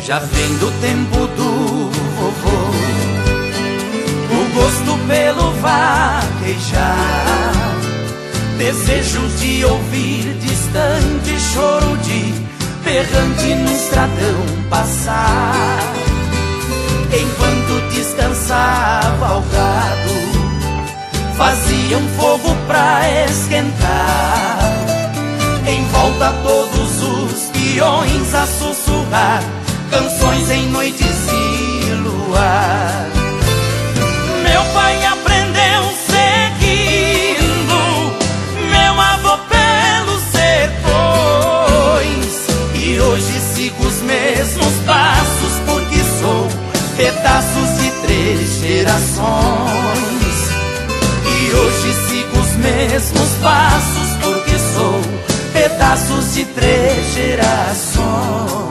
já vem do tempo do vovô, o gosto pelo vaquejar, desejo de ouvir distante choro de berrante no estradão passar. Enquanto descansava o gado, fazia um fogo pra esquentar. Em volta todos os peões a sussurrar canções em noites e luar. Meu pai aprendeu seguindo meu avô pelos sertões, e hoje sigo os mesmos passos porque sou pedaços de 3 gerações. E hoje sigo os mesmos passos porque sou pedaços de 3 gerações.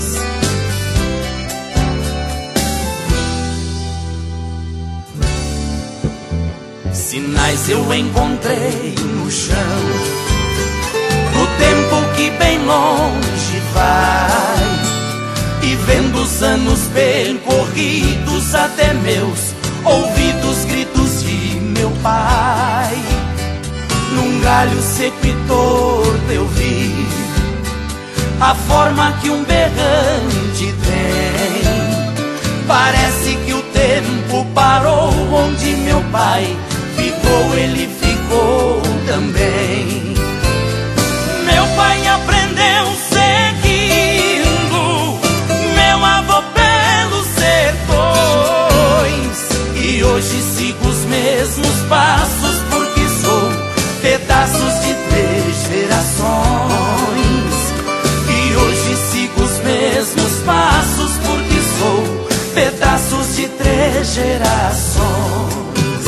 Sinais eu encontrei no chão, no tempo que bem longe vai, e vendo os anos bem corridos até meus ouvidos gritos de meu pai. Num galho seco e torto eu vi a forma que um berrante tem. Parece que o tempo parou onde meu pai ficou, ele ficou também. Meu pai aprendeu seguindo meu avô pelos sertões, e hoje sigo os mesmos passos porque sou pedaços de 3 gerações. E hoje sigo os mesmos passos porque sou pedaços de 3 gerações.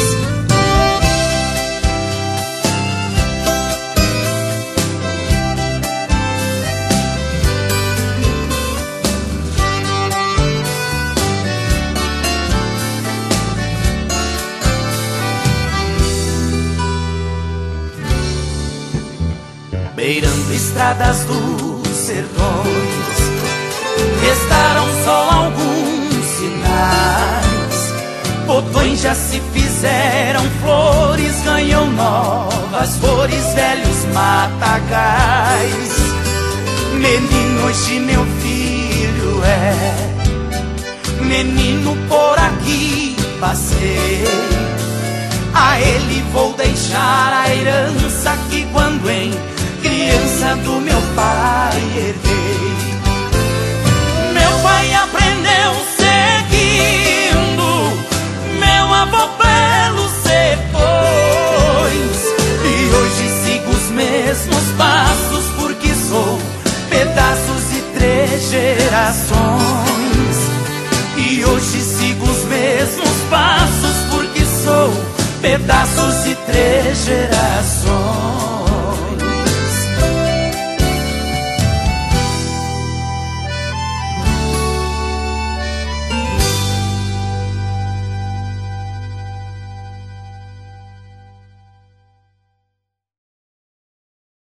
Beirando estradas dos sertões, restaram só alguns sinais. Botões já se fizeram flores, ganham novas cores, velhos matagais. Menino, hoje meu filho é menino, por aqui passei. A ele vou deixar a herança que quando em criança do meu pai herdei. Meu pai aprendeu seguindo meu avô pelos sertões, e hoje sigo os mesmos passos porque sou pedaços de 3 gerações. E hoje sigo os mesmos passos porque sou pedaços de 3 gerações.